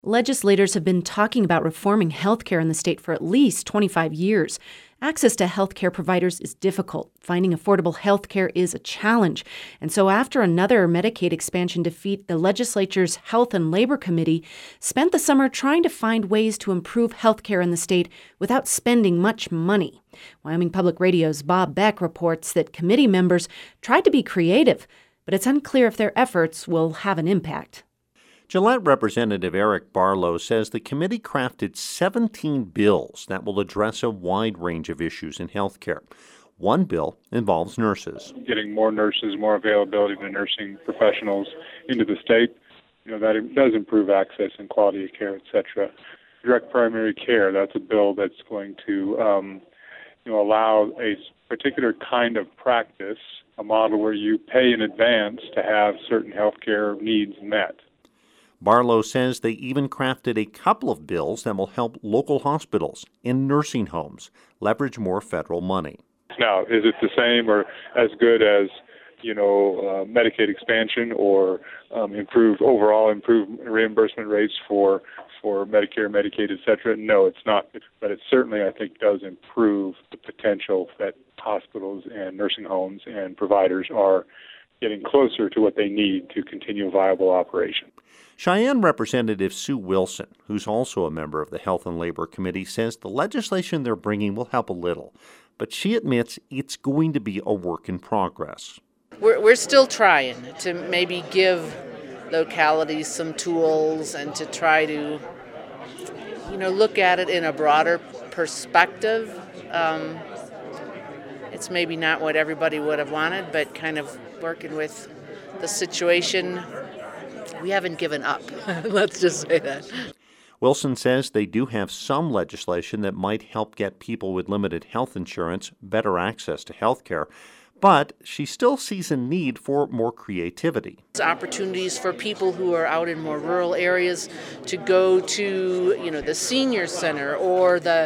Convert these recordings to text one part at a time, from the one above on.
Legislators have been talking about reforming healthcare in the state for at least 25 years. Access to healthcare providers is difficult. Finding affordable healthcare is a challenge. And so after another Medicaid expansion defeat, the legislature's Health and Labor Committee spent the summer trying to find ways to improve healthcare in the state without spending much money. Wyoming Public Radio's Bob Beck reports that committee members tried to be creative, but it's unclear if their efforts will have an impact. Gillette Representative Eric Barlow says the committee crafted 17 bills that will address a wide range of issues in healthcare. One bill involves nurses. Getting more nurses, more availability to nursing professionals into the state, that does improve access and quality of care, et cetera. Direct primary care, that's a bill that's going to allow a particular kind of practice, a model where you pay in advance to have certain healthcare needs met. Barlow says they even crafted a couple of bills that will help local hospitals and nursing homes leverage more federal money. Now, is it the same or as good as, Medicaid expansion or improved reimbursement rates for Medicare, Medicaid, et cetera? No, it's not. But it certainly, I think, does improve the potential that hospitals and nursing homes and providers are getting closer to what they need to continue a viable operation. Cheyenne Representative Sue Wilson, who's also a member of the Health and Labor Committee, says the legislation they're bringing will help a little, but she admits it's going to be a work in progress. We're still trying to maybe give localities some tools and to try to, look at it in a broader perspective. It's maybe not what everybody would have wanted, but kind of working with the situation. We haven't given up. Let's just say that. Wilson says they do have some legislation that might help get people with limited health insurance better access to health care, but she still sees a need for more creativity. Opportunities for people who are out in more rural areas to go to, the senior center or the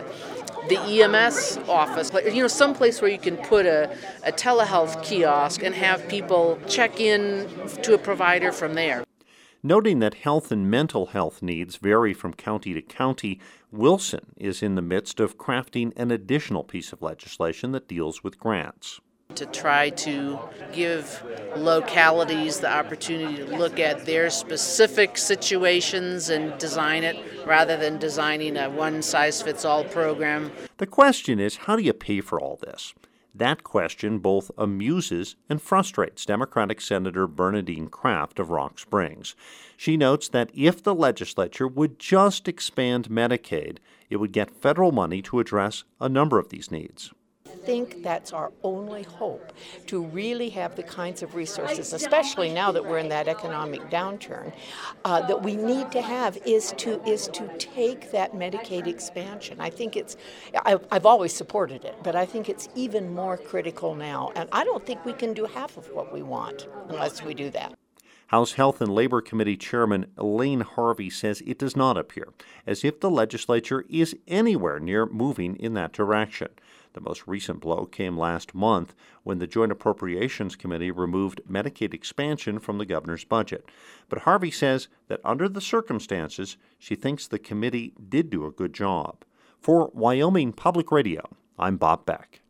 EMS office, someplace where you can put a telehealth kiosk and have people check in to a provider from there. Noting that health and mental health needs vary from county to county, Wilson is in the midst of crafting an additional piece of legislation that deals with grants. To try to give localities the opportunity to look at their specific situations and design it rather than designing a one-size-fits-all program. The question is, how do you pay for all this? That question both amuses and frustrates Democratic Senator Bernadine Kraft of Rock Springs. She notes that if the legislature would just expand Medicaid, it would get federal money to address a number of these needs. I think that's our only hope, to really have the kinds of resources, especially now that we're in that economic downturn, that we need to have is to take that Medicaid expansion. I think I've always supported it, but I think it's even more critical now. And I don't think we can do half of what we want unless we do that. House Health and Labor Committee Chairman Elaine Harvey says it does not appear as if the legislature is anywhere near moving in that direction. The most recent blow came last month when the Joint Appropriations Committee removed Medicaid expansion from the governor's budget. But Harvey says that under the circumstances, she thinks the committee did do a good job. For Wyoming Public Radio, I'm Bob Beck.